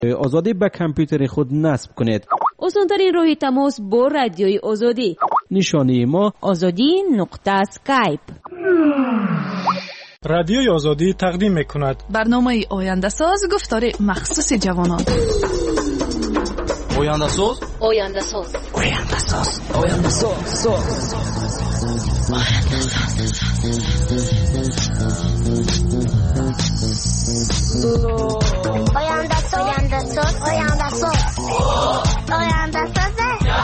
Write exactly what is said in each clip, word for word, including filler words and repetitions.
آزادی به کامپیوتر خود نصب کنید. آسان‌ترین راه تماس با رادیوی آزادی. نشانی ما آزادی نقطه اسکایپ. رادیوی آزادی تقدیم می‌کند برنامه آینده ساز گفتار مخصوص جوانان. آینده ساز آینده ساز آینده ساز آینده ساز آینده ساز آینده ساز آینده ساز آینده ساز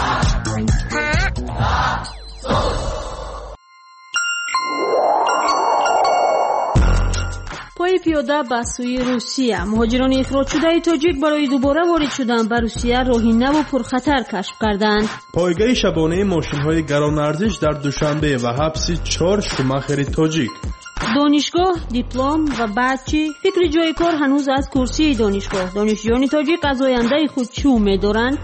پای پیاده به سوی روسیه. مهاجران اخراج شده تاجیک برای دوباره وارد شدن به روسیه راهی نو و پرخطر کشف کردند. پایگاه شبانه ماشین‌های گران ارزش در دوشنبه و حبس چهار شوماخر تاجیک. دانشگاه، دیپلم و بعد چی؟ فکر جای کار هنوز از کرسی دانشگاه. دانشجویان تاجیک از آینده خود چه امید دارند؟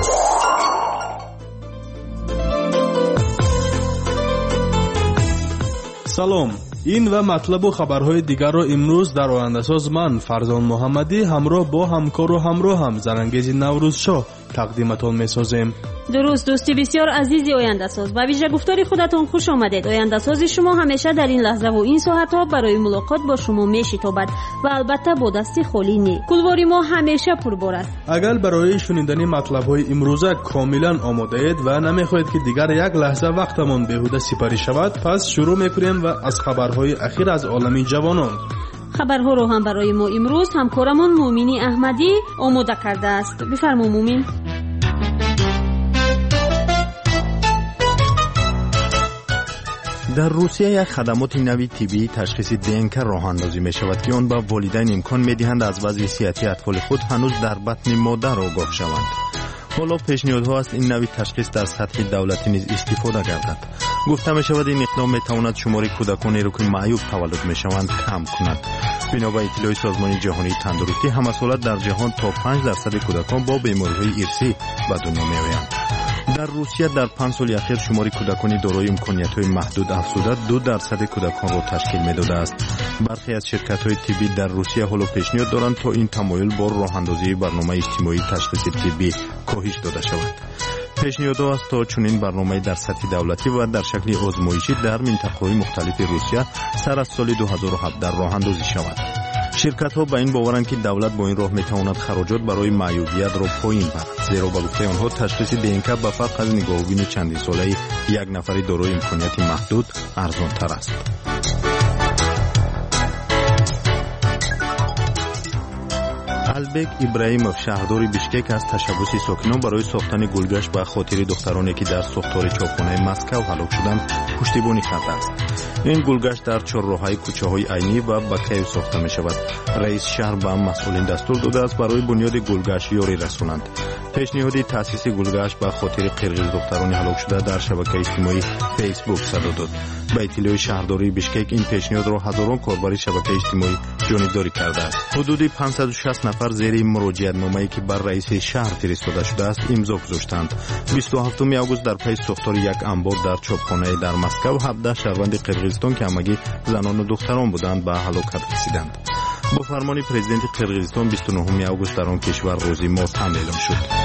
سلام، این و مطلب و خبرهای دیگر را امروز در آینده ساز من فرزان محمدی همراه با همکار و همراه هم زرنگیز نوروز شاه تقدیمتان می‌سازیم. درست دوستی بسیار عزیزی آینده ساز، با ویژه گفتاری خودتان خوش آمدید. آینده ساز شما همیشه در این لحظه و این ساعت ها برای ملاقات با شما میشتابد و البته با دستی خالی نی. کلواری ما همیشه پربار است. اگر برای شنیدن مطلب های امروزه کاملا آماده اید و نمیخواهید که دیگر یک لحظه وقتمان بیهوده سپری شود، پس شروع میکنیم و از خبرهای اخیر از عالم جوانان. خبرها رو هم برای ما امروز همکارمون مومینی احمدی آماده کرده است. بفرما مومین. در روسیه یک خدمات نوی طبی تشخیص دینک راه اندازی می شود که آن به والدین امکان می دهند از وضع صحتی اطفال خود هنوز در بطن مادر آگاه شوند. حالا پیشنهادها است این نوی تشخیص در سطح دولتی نیز استفاده گردد. گفته می شود این اقدام می تواند شمار کودکانی را که معیوب تولد می شوند کم کند. بنا به اطلاع سازمان جهانی تندرستی، همسالت در جهان تا پنج درصد کودکان با بیماری‌های ارثی به دنیا می آیند. در روسیه در پنج سال اخیر شمار کودکان دارای امکانیت‌های محدود افزوده دو درصد کودکان را تشکیل می‌داده است. برخی از شرکت‌های طبی در روسیه حالا پیشنهاد دارند تا این تمایل با راه‌اندازی برنامه اجتماعی تشخیص طبی کاهش داده شود. پیشنهاد است تا چنین برنامه در سطح دولتی و در شکل آزمایشی در مناطق مختلف روسیه سر از سال دو هزار و هفده راه اندازی شود. شرکت ها با این باورند که دولت با این راه میتواند خراجات برای معیوبیت را پایین برد، زیرا به گفته آنها تشخیص دینک به فرق از نگاهبین چندین ساله یک نفر دارای امکانیت محدود ارزان تر است. البک ابراهیموف شهردار بیشکک از تشبث ساکنان برای ساختن گلگشت به خاطر دخترانی که در ساختار چاپخانه مسکو هلاک شدند پشتیبانی کرده است. این گلگشت در چهارراه‌های کوچه‌های عینی و بکیو ساخته می شود. رئیس شهر به مسئولین دستور داده است برای بنیاد گلگشت یاری رسانند. پیشنهاد تأسیس گلگشت به خاطر قرقیز دختران هلاک شده در شبکه اجتماعی فیسبوک صدا داد. به اطلاع شهرداری بیشکک این پیشنهاد را هزاران کاربر شبکه اجتماعی جانبداری کرده است. حدود پانصد و شصت نفر زیر مراجعت نامه‌ای که بر رئیس شهر فرستاده شده است امضا گذاشتند. بیست و هفتم آگوست در پی ساختار یک انبار در چاپخانه در مسکو هفده شهروند قرقیزستان که همگی زنان و دختران بودند به هلاکت رسیدند. با فرمان پرزیدنت قرقیزستان بیست و نهم آگوست در آن کشور روزی ماتم اعلام شد.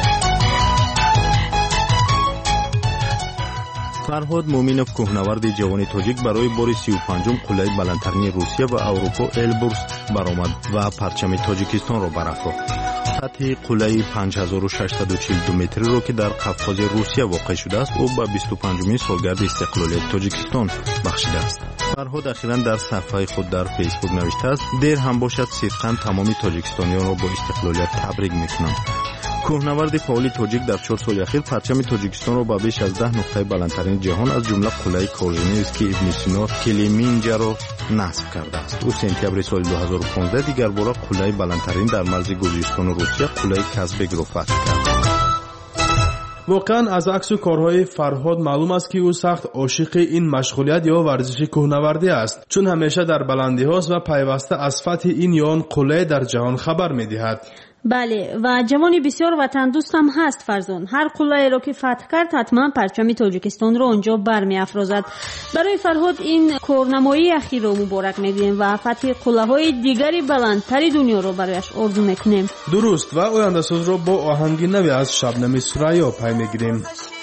فرهاد مومینوف کوهنورد جوان تاجیک برای بار سی و پنجم قله بلندترین روسیه و اروپا البرز برآمد و پرچم تاجیکستان را برافراخت. سطح قله پنج هزار و ششصد و چهل و دو متری را که در قفقاز روسیه واقع شده است او به بیست و پنجمین سالگرد استقلالیت تاجیکستان بخشیده است. فرهاد اخیراً در صفحه خود در فیسبوک نوشته است دیر هم باشد صدقاً تمام تاجیکستانیان را با استقلالیت تبریک میکنم. کوهنورد فعال تاجیک در چهار سال اخیر پرچم تاجیکستان را به بیش از ده نقطه بلندترین جهان از جمله قله کارژینسکی ابن سینا کلیمنجارو را نصب کرده است. او سپتامبر سال دو هزار و پانزده دیگر بار قله بلندترین در مرز گرجستان و روسیه قله کازبگ را فتح کرد. واقعا از عکس و کارهای فرهاد معلوم است که او سخت عاشق این مشغولیت یا ورزش کوهنوردی است، چون همیشه در بلندی هاست و پیوسته از فتح این یا آن قله در جهان خبر می دهد. بله و جوانی بسیار وطن دوست هم هست فرزان. هر قلعه را که فتح کرد حتما پرچم تاجیکستان را اونجا برمی افرازد. برای فرهاد این کارنمایی اخیر را مبارک میگوییم و فتح قلعه های دیگری بلندتر دنیا را برایش آرزو میکنیم. درست و آینده ساز را با آهنگی نوی از شبنم سریا پی میگیریم.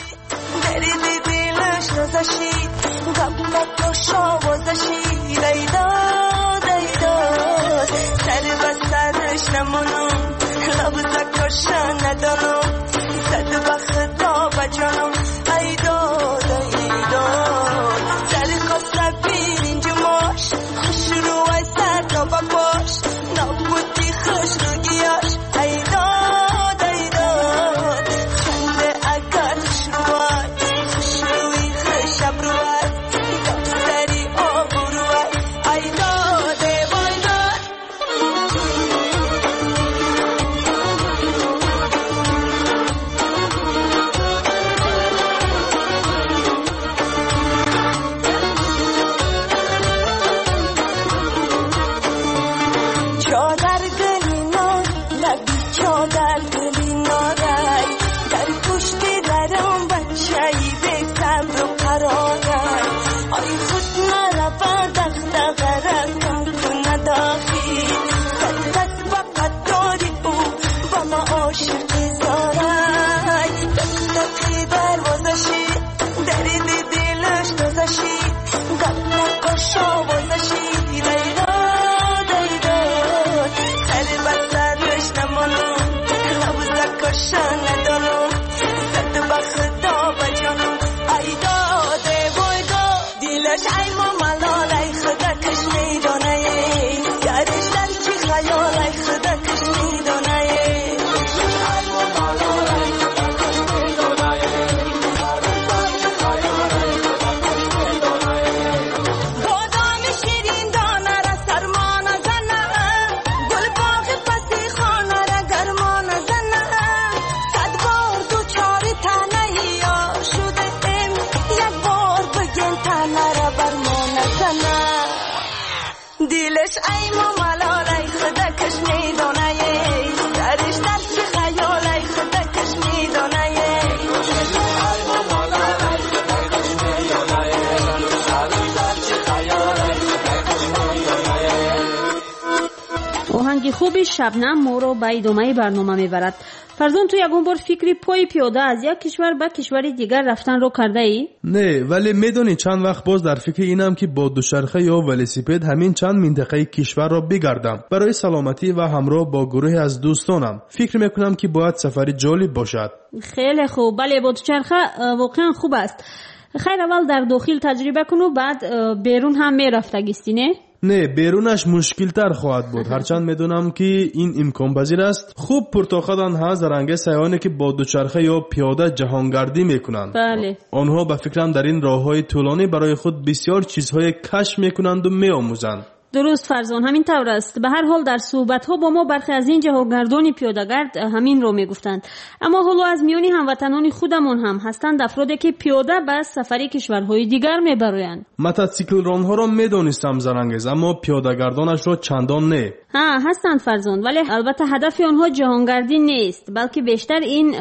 آهنگ خوبی شبنم ما رو به ادامه برنامه میبرد. فرزون تو یکون بار فکری پای پیاده از یک کشور به کشور دیگر رفتن رو کرده ای؟ نه، ولی میدونی چند وقت باز در فکر اینم که با دوچرخه یا ولسیپد همین چند منطقه کشور را بگردم برای سلامتی و همراه با گروه از دوستانم. فکر میکنم که باید سفری جالب باشد. خیلی خوب. بله با دوچرخه واقعا خوب است. خیر اول در داخل تجربه کن و بعد بیرون هم میرفتگیستی نه؟ نه، بیرونش مشکل تر خواهد بود. هرچند میدونم که این امکان پذیر است. خوب پرتاخدان هست در انگه سیاحانی که با دوچرخه یا پیاده جهانگردی میکنند. بله. آنها به فکرم در این راههای طولانی برای خود بسیار چیزهای کشف میکنند و میآموزند. درست فرزان، همین طور است. به هر حال در صحبت ها با ما برخی از این جهانگردان پیاده‌گرد همین رو میگفتند. اما حالا از میانی هموطنان خودمون هم هستند افرادی که پیاده به سفری کشورهای دیگر میبرند. موتورسیکل رانها را میدونستم زرنگز، اما پیاده‌گردانش را چندان نه. ها هستند فرزان، ولی البته هدف آنها جهانگردی نیست، بلکه بیشتر این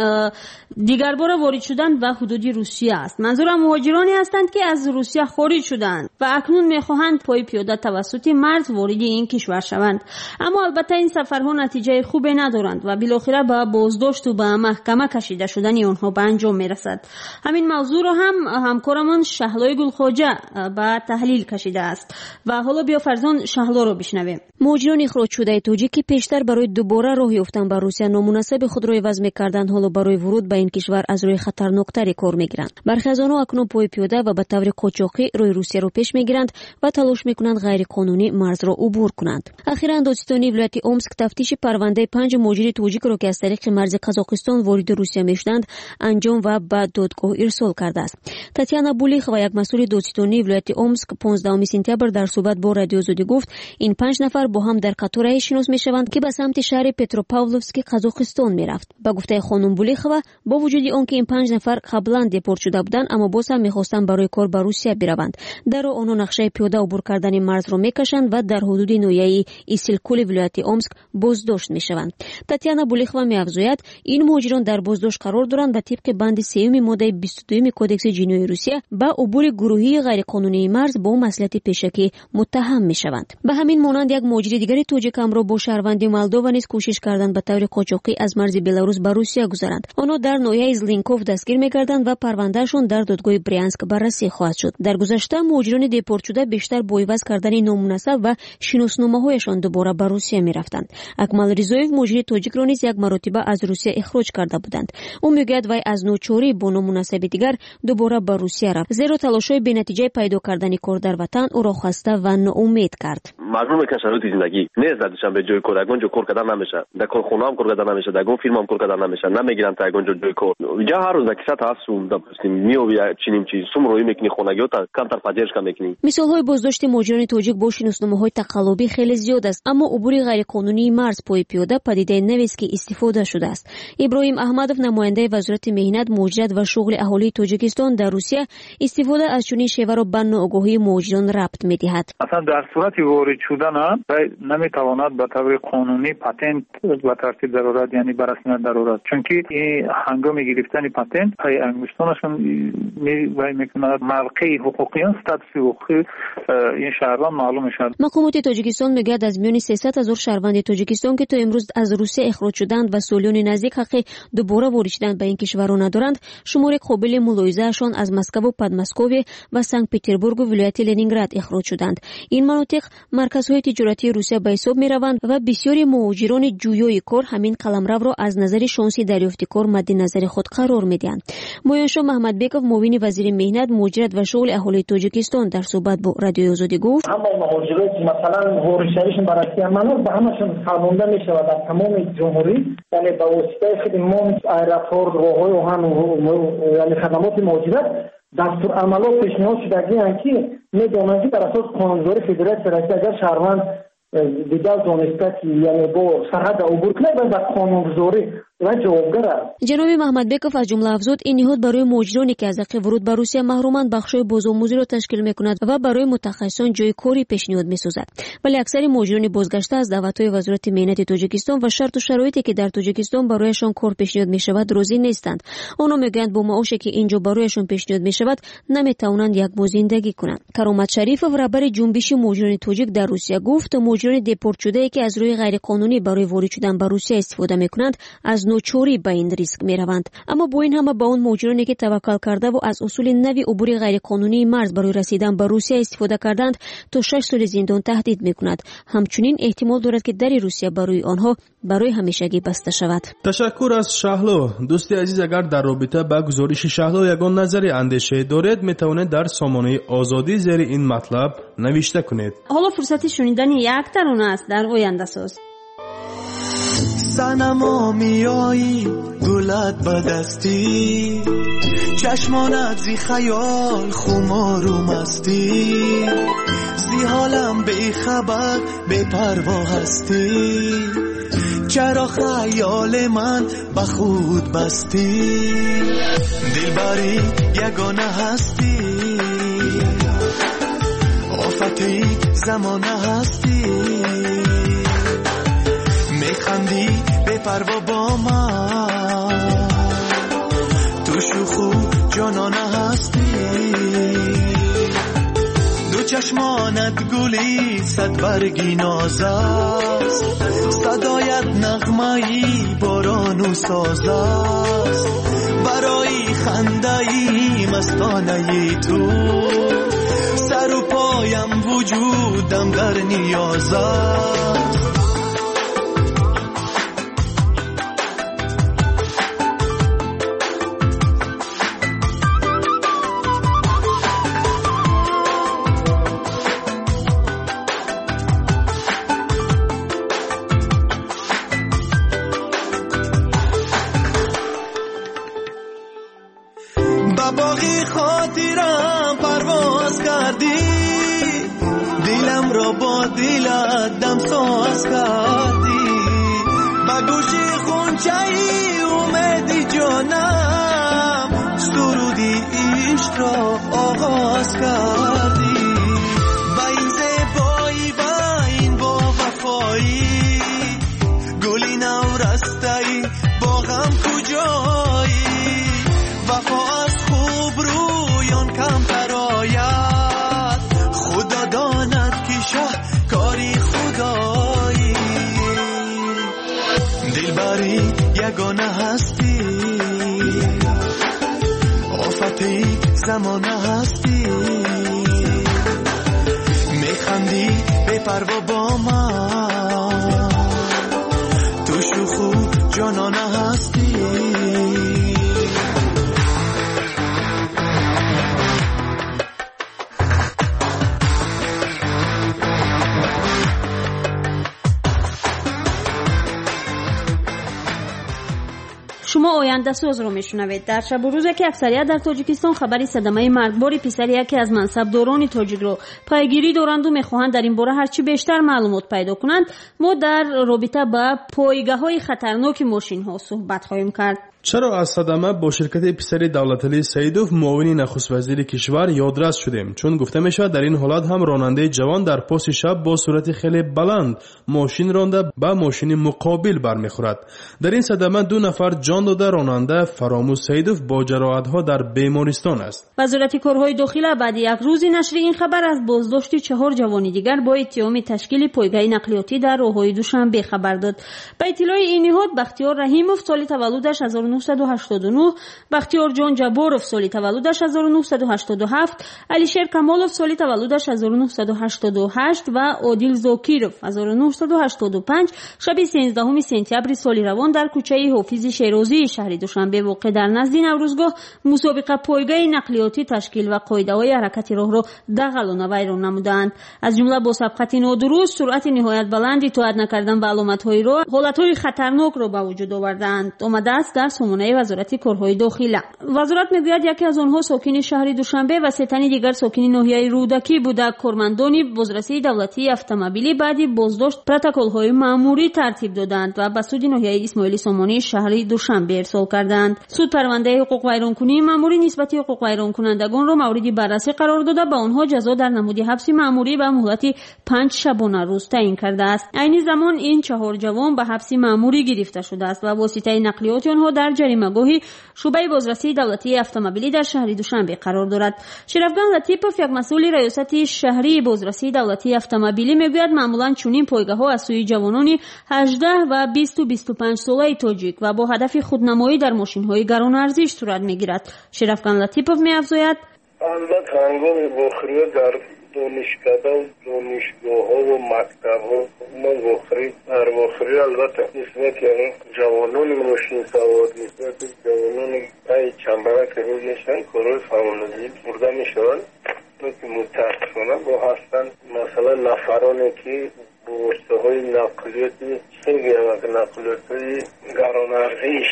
دیگر بار وارد شدن به حدود روسیه است. منظورم مهاجرانی هستند که از روسیه خارج شدند و اکنون میخواهند پای پیاده توسط مرز وارد این کشور شوند. اما البته این سفرها نتیجه خوبی ندارند و بالاخره به بازداشت و به محکمه کشیده شدن آنها به انجام میرسد. همین موضوع را هم همکارمان شهلای گلخواجه به تحلیل کشیده است و حالا بیا فرزان شهلا را بشنویم. مهاجران اخراج شده تاجیکی پیشتر برای دوباره راه یافتن به روسیه نامناسب خود را عوض می‌کردند، حالا برای ورود به این کشور از روی خطرناکتری کار می‌گیرند. برخی از آنها اکنون پای پیاده و به طور قاچاقی روی روسیه را پیش می‌گیرند و تلاش می‌کنند غیر قانونی مرز را عبور کنند. اخیراً دادستانی ولایت اومسک تفتیش پرونده پنج مهاجر تاجیک را که از طریق مرز قزاقستان وارد روسیه می‌شدند انجام و به دادگاه ارسال کرده است. تاتیانا بولیخ و یک مسئول دادستانی ولایت اومسک پانزدهم سپتامبر در صحبت با رادیو آزادی گفت این پنج نفر با هم در قطاری شناس میشوند که به سمت شهر پتروپاولوفسک قزاقستان میرفت. به گفته خانم بولیخوا با وجود آنکه این پنج نفر قبلا دیپورت شده بودند اما باز هم میخواستند برای کار به روسیه بروند. در آنها نقشه پیاده عبور کردن مرز را میکشند میکنند و در حدود ناحیه ایسیلکول ولایت امسک بازداشت میشوند. تاتیانا بولیخوا میافزاید این مهاجران در بازداشت قرار دارند و طبق بند سوم ماده بیست و دو کدکس جنایی روسیه با عبور گروهی غیرقانونی مرز با مصلحت پیشکی متهم میشوند. به همین مانند یک مهاجر دیگری توجیک را با شهروندی مولدووا نیز کوشش کردند به طور قاچاقی از مرز بلاروس به روسیه گذرند. آنها در ناحیه زلینکوف دستگیر میگردند و پروندهشان در دادگاه برینسک بررسی خواهد شد. در گذشته مهاجران دیپورت شده بیشتر با عوض کردن نامناسب و شناسنامه‌هایشان دوباره به روسیه میرفتند. اکمل ریزویف مهاجر تاجیک را نیز یک مرتبه از روسیه اخراج کرده بودند. او میگوید وی از نوچاری با نامناسب دیگر دوباره به روسیه رفت، زیرا تلاش‌های بی‌نتیجه پیدا کردن کار در وطن او را خسته و ناامید کرد. مجبور میکنه شرایط زندگی نه زدشن به جای کار، اگه کار کردن نمیشه، در کارخونه هم کار کردن نمیشه، در اون فیلم هم کار کردن نمیشه، نمیگیرن تا اگه جای کار. یا هر روز کیسه تا سوم دپستیم میوی چنین چیز سوم روی میکنی خونگی تا کمتر پادرش کم میکنی. مثال‌های بازداشت مهاجران تاجیک با شناسنامه‌های تقلبی خیلی زیاد است، اما عبور غیرقانونی مرز پای پیاده پدیده نوی است که استفاده شده است. ابراهیم احمدов نماینده وزارت مهنت، مهاجرت و شغل اهالی تاجیکستان در روسیه استفاده از چنین شیوه را به ناآگاهی مهاجران ربط می‌دهد. اصلا در صورت وارد شدن نمیتواند به طور قانونی پاتنت به ترتیب ضرورت یعنی به رسمیت ضرورت، چون که این هنگام گرفتن پاتنت پای انگشتانشون می میکنه موقع حقوقیان استاتوس حقوقی این شهروند معلوم شد. مقامات تاجیکستان میگوید از میان سیصد هزار شهروند تاجیکستان که تا امروز از روسیه اخراج شدند و سالیان نزدیک حق دوباره وارد شدن به این کشور را ندارند، شمار قابل ملاحظه‌شان از مسکو و پدماسکوی و سنت پترزبورگ و ولایت لنینگراد اخراج شدند. این مناطق مرکزهای تجارتی روسیه به حساب می‌روند و بسیاری مهاجران جویای کار همین قلمرو را از نظر شانسی دریافت کار مد نظر خود قرار می‌دهند. مویانشاه محمدبکov معاون وزیر مهنت، مهاجرت و شغل اهالی تاجیکستان در صحبت با رادیو آزادی گفت: همه مهاجرات مثلا وارشریشون برای عمل به همشون فرمانده می‌شود در تمام جمهوری، یعنی با واسطه خدمات ایرپورت راههای و هم یعنی خدمات مهاجرت دستور عملات پیشنهاد شدگی هستند که می‌دانند که بر اساس قانون‌گذاری فدرال فرانسه اگر شهروند دیگر دانسته که یعنی با سرحد عبور کنه و با قانون‌گذاری جناب محمدبکov از جمله افزود این نهاد برای مهاجرانی که از حق ورود به روسیه محرومند بخشای بازآموزی را تشکیل می‌کند و برای متخصصان جای کاری پیشنهاد می‌سازد. ولی اکثر مهاجران بازگشته از دعوت‌های وزارت مهنت تاجیکستان و شرط و شرایطی که در تاجیکستان برایشان کار پیشنهاد می‌شود راضی نیستند. آنها می‌گویند با معاشی که اینجا برایشان پیشنهاد می‌شود نمی‌توانند یک ماه زندگی کنند. کرامت شریفov رهبر جنبش مهاجران تاجیک در روسیه گفت مهاجران دیپورت شده که از روی غیرقانونی برای وارد شدن به روسیه استفاده می‌کنند از نوچوری به این ریسک می روند. اما با این همه با اون مهاجرانی که توکل کرده و از اصول نوی عبور غیرقانونی مرز برای رسیدن به روسیه استفاده کردند تا شش سال زندان تهدید می کند. همچنین احتمال دارد که در روسیه برای آنها برای همیشگی بسته شود. تشکر از شهلا. دوستی عزیز، اگر در رابطه با گزارش شهلا یگان نظری اندیشه دارید می توانید در سامانه آزادی زیر این مطلب نوشته کنید. حالا فرصت شنیدن یک ترانه است در آینده ساز. سنما میایی گلت بدستی، چشمانت زی خیال خمار و مستی، زی حالم بی خبر بی پروا هستی، چرا خیال من به خود بستی، دلبری یگانه هستی، آفتی زمانه هستی، میخندی به پروا با من، تو شوخو جانانه هستی، دو چشمانت گلی صد برگی ناز است، صدایت نغمه‌ای باران و ساز است، برای خنده‌ای مستانه تو، سر و پایم وجودم در نیاز است. باقی خاطرم پرواز کردی، دلم را با دلت دم ساز کردی، با گوش خونچه‌ای اومدی جانم، سرودی عشق را آغاز کردی، با این زیبایی و هستی آفتی زمانه هستی میخندی بی پروا با من تو شوخو جانانه هستی شما آینده ساز رو میشنوید. در شب و روزی که اکثریت در تاجیکستان خبری صدمه مرگبار پسر یکی از منصبداران تاجیک رو پیگیری دارند و میخواهند در این باره هرچی بیشتر معلومات پیدا کنند، ما در رابطه با پایگاه‌های خطرناک ماشین ها صحبت خواهیم کرد. چرا از صدمه با شرکت پسر دولتعلی سیدوف معاون نخست وزیر کشور یادرس شدیم؟ چون گفته میشه در این حالت هم راننده جوان در پاس شب با سرعت خیلی بلند ماشین رانده به ماشین مقابل برمیخورد. در این صدمه دو نفر جان داده راننده فراموش سیدوف با جراحت‌ها در بیمارستان است. وزارت کارهای داخلی بعد یک روزی نشر این خبر از بازداشت چهار جوان دیگر با اتهام تشکیل پایگاه نقلیاتی در راههای دوشنبه خبر داد. به اطلاع این نهاد بختیار رحیموف سال تولدش هزار و نهصد و هشتاد و نه، بختیار جان جباروف سال تولدش هزار و نهصد و هشتاد و هفت، علیشیر کمالوف سال تولدش هزار و نهصد و هشتاد و هشت و عادل زاکیروف هزار و نهصد و هشتاد و پنج شب سیزدهم سپتامبر سال روان در کوچه حافظ شیرازی شهر دوشنبه واقع در نزد نوروزگاه مسابقه پایگاه نقلیاتی تشکیل و قاعده‌های حرکت راه را دغل و ویران نمودند. از جمله با سبقت نادرست، سرعت نهایت بلند، اطاعت نکردن به علامت‌های راه، حالت‌های خطرناک را به وجود آوردند. آمده است در سامانه وزارت کارهای داخلی. وزارت میگوید یکی از آنها ساکن شهر دوشنبه و سه تن دیگر ساکن ناحیه رودکی بوده. کارمندان بازرسی دولتی اتومبیلی بعدی بازداشت پروتکل‌های مأموری ترتیب دادند و به سود ناحیه اسماعیلی سامانی شهر دوشنبه ارسال کردند. سود پرونده حقوق ویرانکنی مأموری نسبت حقوق ویران کنندگان را مورد بررسی قرار داده، به آنها جزا در نمود حبس مأموری و مهلت پنج شبانه روز تعیین کرده است. عین زمان این چهار جوان به حبس مأموری گرفته شده است و واسطه نقلیات آنها در جریمه‌گاه شعبه بازرسی دولتی اتومبیلی در شهر دوشنبه قرار دارد. شرفگان لطیپوف یک مسئول ریاست شهری بازرسی دولتی اتومبیلی میگوید معمولا چنین پایگاه‌ها از سوی جوانان هجده و بیست و بیست و پنج ساله تاجیک و با هدف خودنمایی در ماشین‌های گران ارزش صورت میگیرد. شرفگان لطیپوف می‌افزاید: البته هنگام بخاری در دانشکده و دانشگاه ها و مکتب ها ما بخاری در بخاری البته نسبت یعنی جوانان ماشین سوار نسبت جوانان ای چنبرک رو میشن کارهای فوانزی برده میشون که متاسفانه با هستن مثلا نفرانی که با واسطه های نقلیاتی خیلی نقلیات های گران ارزش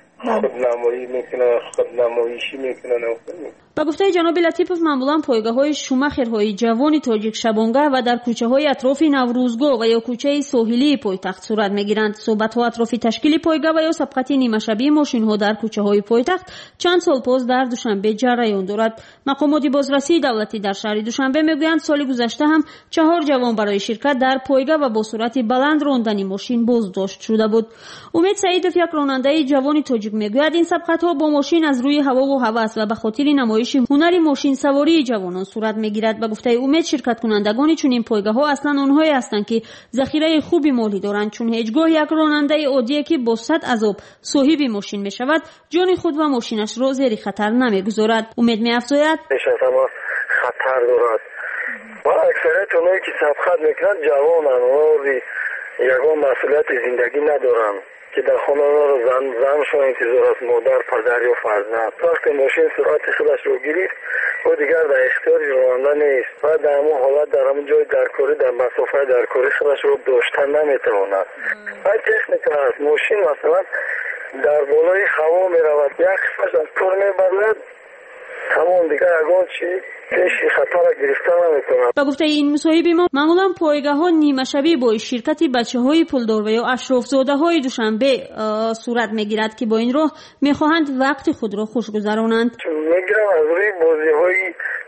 خودنمایی میکنن خودنمایشی میکنن. با گفته جناب لطیپوف معمولا پایگاه‌های شومخرهای جوان تاجیک شبانگه و در کوچه‌های اطراف نوروزگاه و یا کوچه ساحلی پایتخت صورت می‌گیرند. صحبت‌ها اطراف تشکیل پایگاه و یا سبقت نیمه شبی ماشین‌ها در کوچه‌های پایتخت چند سال پس در دوشنبه جریان دارد. مقامات بازرسی دولتی در شهر دوشنبه میگویند سال گذشته هم چهار جوان برای شرکت در پایگاه و با سرعت بلند راندن ماشین بازداشت شده بود. امید سعیدوف یک راننده جوان تاجیک میگوید این سبقت‌ها با ماشین از روی هوا و هوس و به خاطر نمایش هنری ماشین سواری جوانان صورت میگیرد. به گفته امید شرکت کنندگان چنین پایگاه‌ها اصلا آنهایی هستند که ذخیره خوبی مالی دارند، چون هیچگاه یک راننده عادی که با صد عذاب صاحب ماشین میشود جان خود و ماشینش را زیر خطر نمیگذارد. امید می‌افزاید خطر دارد و اکثریت اونایی که سبقت میکنند جوانان و یگان مسئولیت زندگی ندارند که در خانه رو زن زنشون انتظار از مادر پدر یا فرزند. وقتی ماشین سرعت خودش رو گرفت و دیگر در اختیار راننده نیست و در همون حالت در همون جای درکاری در مسافه درکاری خودش رو داشتن نمیتواند. و تکنیک هست ماشین مثلا در بالای هوا میرود یک قسمش از کار میبرد تمام دیگر اگان چی پیشی خطر گرفتن نمیتواند. با گفته این مصاحبه ما معمولا پایگاه ها نیمه شبی با شرکت بچه های پولدار و یا اشراف زاده های دوشنبه صورت میگیرد که با این راه میخواهند وقت خود را خوش گذرانند. میگیرم از روی بازی هایی که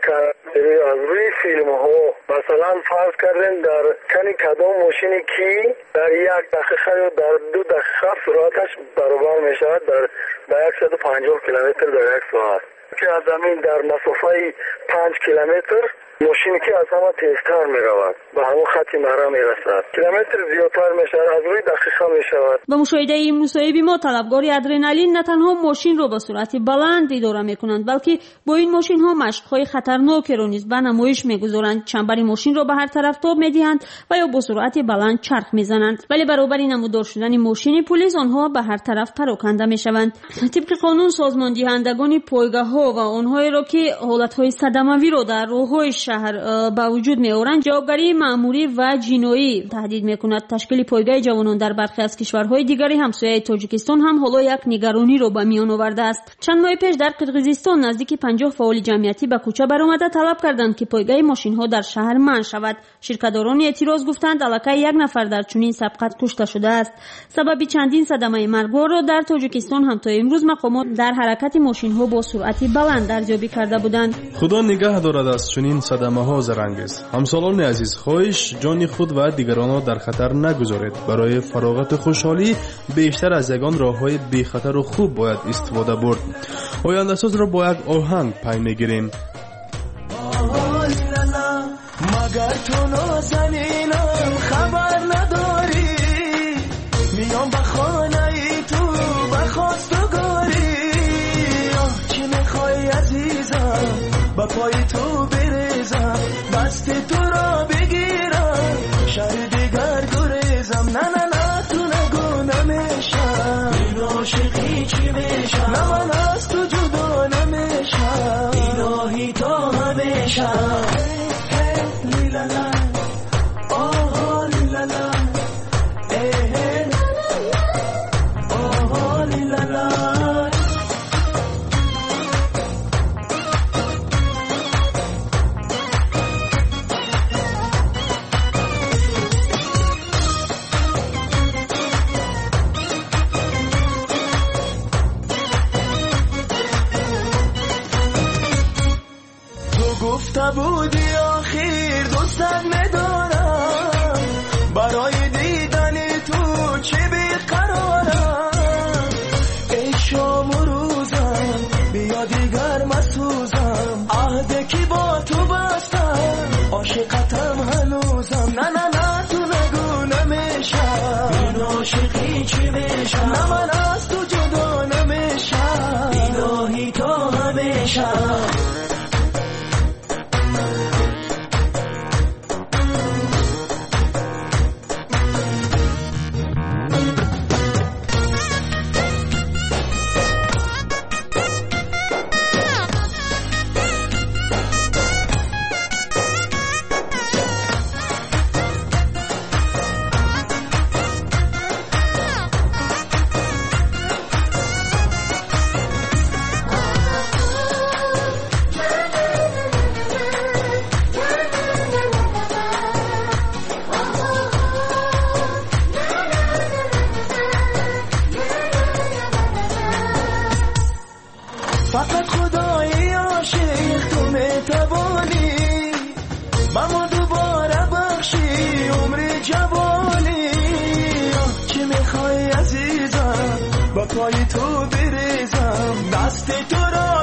از روی فیلم ها مثلا فرض کردن در کنی کدام ماشینی که در یک دقیقه یا در دو دقیقه سرعتش برابر می شود در به صد و پنجاه کیلومتر در یک ساعت که از زمین در مسافه پنج کیلومتر ماشینی که از همه تیزتر می رود به همون خط مرا می رسد کیلومتر زیادتر می شود از روی دقیقه می شود. با مشاهده این مصاحبه ما طلبگار ادرنالین نه تنها ماشین رو با سرعت بلند اداره می کنند بلکه با این ماشین ها مشق‌های خطرناک رو نیز به نمایش می گذارند. چنبر ماشین رو به هر طرف تاب می دهند و یا با سرعت بلند چرخ می زنند ولی برابر نمودار شدن ماشین پلیس آنها به هر طرف پراکنده می شوند. طبق قانون سازمان دهندگان پایگاه ها و آنهایی را که حالت های صدمه‌ای رو در راه‌های شهر با وجود می آورند جوابگری مأموری و جنایی تهدید می کند. تشکیل پایگاه جوانان در برخی از کشورهای دیگری همسایه تاجیکستان هم حالا یک نگرانی رو به میان آورده است. چند ماه پیش در قرقیزستان نزدیک پنجاه فعال جمعیتی به کوچه برآمده طلب کردند که پایگاه ماشین ها در شهر منع شود. شرکت‌داران اعتراض گفتند الکی یک نفر در چنین سبقت کشته شده است. سبب چندین صدمه مرگبار را در تاجیکستان هم تا امروز مقامات در حرکت ماشین ها با سرعت بلند ارزیابی کرده بودند. خدا نگه دارد از چنین صدمه ها زرنگیز. همسالان عزیز خواهش جان خود و دیگران را در خطر نگذارید. برای فراغت خوشحالی بیشتر از یگان راههای بی خطر و خوب باید استفاده برد. آینده ساز را با یک آهنگ پی میگیریم. مگر تو نازنینم خبر نداری میام به خانه ای تو بخواستگاری چی میخوای عزیزم با پای تو بریزم دست تو را بگیرم شهر دیگر گریزم نه نه نه تو نگو نمیشم این عاشقی چی میشم نه من از تو جدا نمیشم الهی تا همیشم گفته بودی آخیر دوستت میدارم برای دیدن تو چه بیقرارم ای شام و روزم بیا دیگر مسوزم عهده کی با تو بستم عاشقتم هنوزم نه نه نه تو نگو نمیشم این عاشقی چی میشم نه من از تو جدا نمیشم الهی تا همیشم. فقط خدای عاشق تو میتوانی با ما دوباره بخشی عمر جوانی چی میخوای عزیزم با پای تو بریزم دست تو را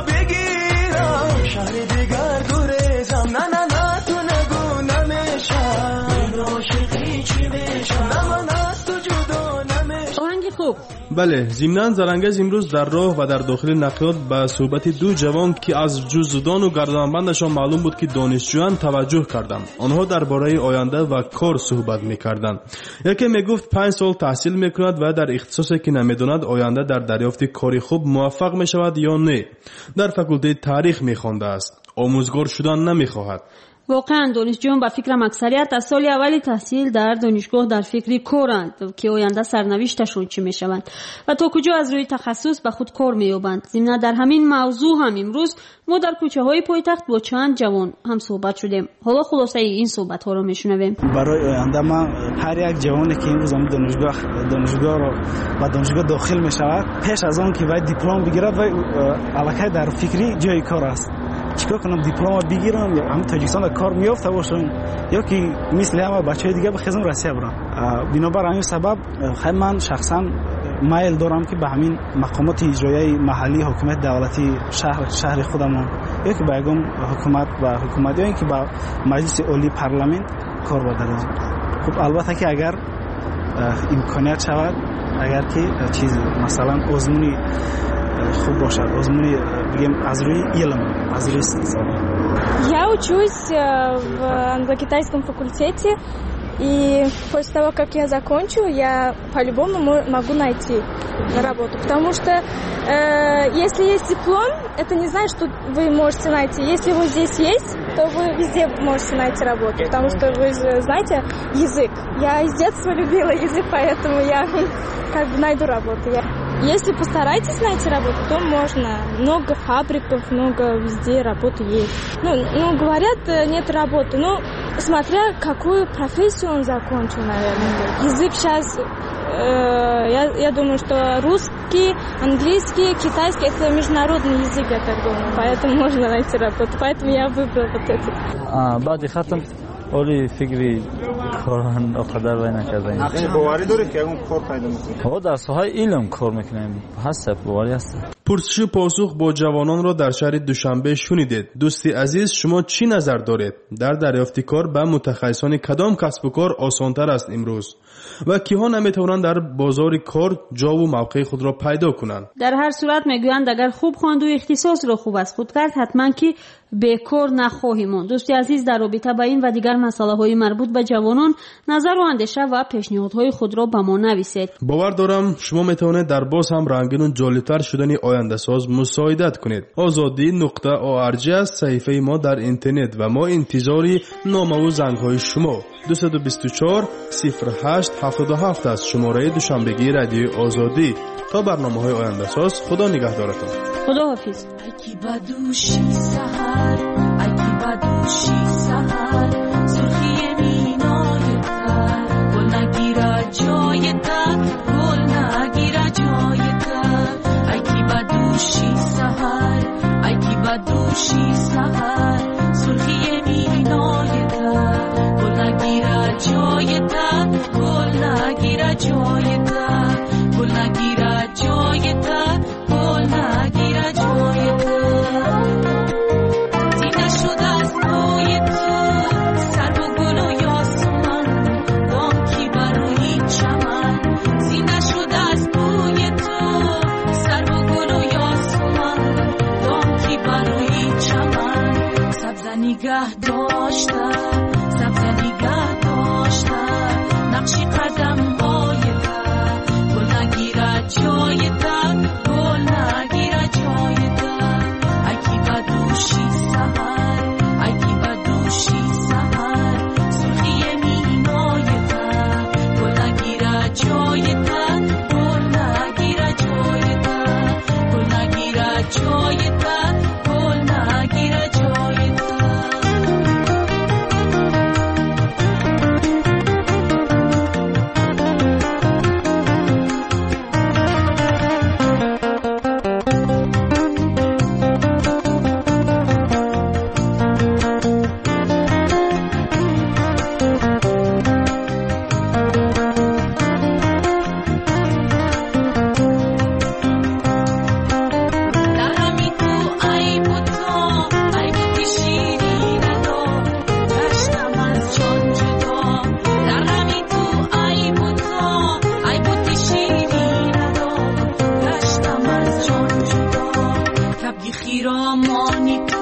بگیرم شهر دیگر گریزم نه نه نه تو نگو نمیشم این عاشقی چی میشم نه من از تو جدا نمیشم. آهنگ خوب. بله، ضمناً زرنگز امروز در راه و در داخل نقلیات به صحبت دو جوان که از جزودان و گردنبندشان معلوم بود که دانشجویان توجه کردند. آنها درباره آینده و کار صحبت می‌کردند. یکی میگفت پنج سال تحصیل می‌کند و در اختصاصی که نمی‌داند آینده در دریافت کاری خوب موفق می‌شود یا نه. در فاکولته تاریخ می‌خوانده است. آموزگار شدن نمی‌خواهد. واقعا دانشجویان با فکرم اکثریت از سال اولی تحصیل در دانشگاه در فکری کارند که آینده سرنوشتشون چی میشوند و تا کجا از روی تخصص به خود کار مییابند. ضمن در همین موضوع هم امروز ما در کوچه های پایتخت با چند جوان هم صحبت شدیم. حالا خلاصه این صحبت ها رو میشنویم. برای آینده ما هر یک جوانی که امروز هم دانشگاه دانشگاه رو و دانشگاه داخل میشود پیش از آن که باید دیپلم بگیرد و علاقه در فکری جای کار است. چیکار کنم دیپلم بگیرم یا هم تاجیکستان کار میافته باشم یا که مثل همه بچهای دیگه بخیزم روسیه برم. بنابر همین سبب خیلی من شخصا مایل دارم که به همین مقامات اجرایی محلی حکومت دولتی شهر شهر خودمون یا که به یگان حکومت و حکومت یا اینکه با مجلس عالی پارلمان کار بدارم. خب البته که اگر امکانیت شود اگر که چیز مثلا آزمونی خوب бошад, آزمونی بگیم از روی علم, از روی استفاده. Я учусь в англо-китайском факультете, и после того, как я закончу, я по-любому могу найти работу, потому что э, если есть диплом, это не значит, что вы можете найти. Если вы здесь есть, то вы везде можете найти работу, потому что вы же знаете язык. Я с детства любила язык, поэтому я как бы найду работу. Я... Если постараетесь найти работу, то можно. Много фабриков, много везде работы есть. Ну, ну говорят, нет работы. Ну, смотря какую профессию он закончил, наверное. Язык сейчас, э, я, я думаю, что русский, английский, китайский – это международный язык, я так думаю. Поэтому можно найти работу. Поэтому я выбрала вот это. А, بعد ختم اولی فکری کاران اقدر وای نکردن. نقش باوری داره که اون کار پیدا میکنه. ها در ساحه علم کار میکنیم. هست باوری هست. پرسش پاسخ با جوانان را در شهر دوشنبه شنیدید. دوستی عزیز شما چی نظر دارید؟ در دریافت کار به متخصصان کدام کسب و کار آسانتر است امروز؟ و کیها نمیتوانند در بازار کار جا و موقع خود را پیدا کنند؟ در هر صورت میگویند اگر خوب خواند و اختصاص را خوب از خود کرد حتما که بیکار نخواهیم ماند. دوستی عزیز در رابطه با این و دیگر مسئله های مربوط به جوانان نظر و اندیشه و پیشنهادهای خود را به ما نویسید. باور دارم شما میتوانید در باز هم رنگین و جالبتر شدن آینده ساز مساعدت کنید. آزادی نقطه آرژ است صحیفه ما در اینترنت و ما انتظاری نامه و زنگ های شما. دو دو چهار صفر هشت هفت هفت است شماره دوشنبگی رادیو آزادی. تا برنامه های آینده ساز خدا نگهدارتان. خدا حافظ. اگه بدوشی سحر اگه بدوشی سحر سرخی مینای تر گل نگیره جای تر گل نگیره جای تر اگه بدوشی سحر اگه بدوشی سحر سرخی مینای تر گل نگیره جای تر گل نگیره جای تر گل نگیره جای تر گل نگیره جای تر دیده شد از روی تو سر و گل و یاسمن دانکی برای چمن زینده شد از روی تو سر و گل و یاسمن دانکی برای چمن سبز نگه داشته سبز نگه داشته نقشی قدم های تر گل نگیره جای تر گل نگیره جای تر اگه بدوشی سحر اگه بدوشی سحر سرخی مینای تر گل نگیره جای تر گل نگیره جای تر گل نگیره جای تر گل نگیره جای تر خیرامانی